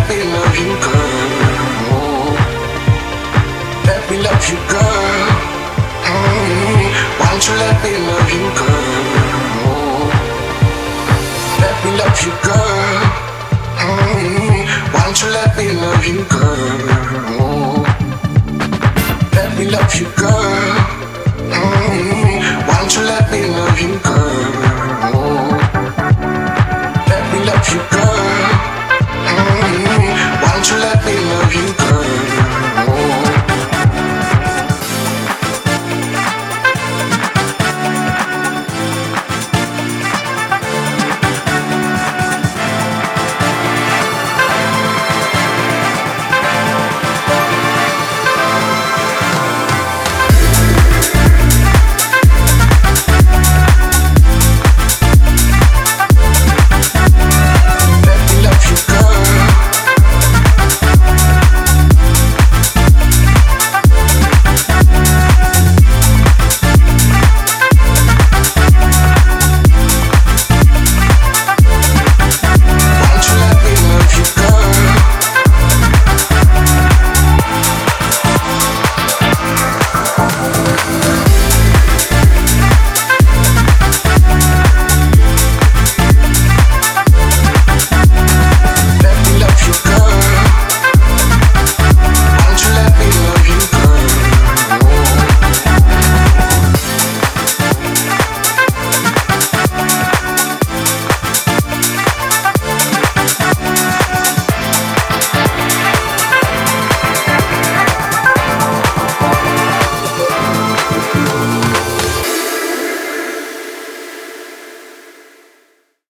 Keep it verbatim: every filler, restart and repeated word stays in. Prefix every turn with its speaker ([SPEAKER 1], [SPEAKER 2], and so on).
[SPEAKER 1] me love you, girl. Let me love you, girl. Mm, why don't you let me love you, girl? Let me love you, girl. Mm, why don't you let me love you, girl? Let me love you, girl.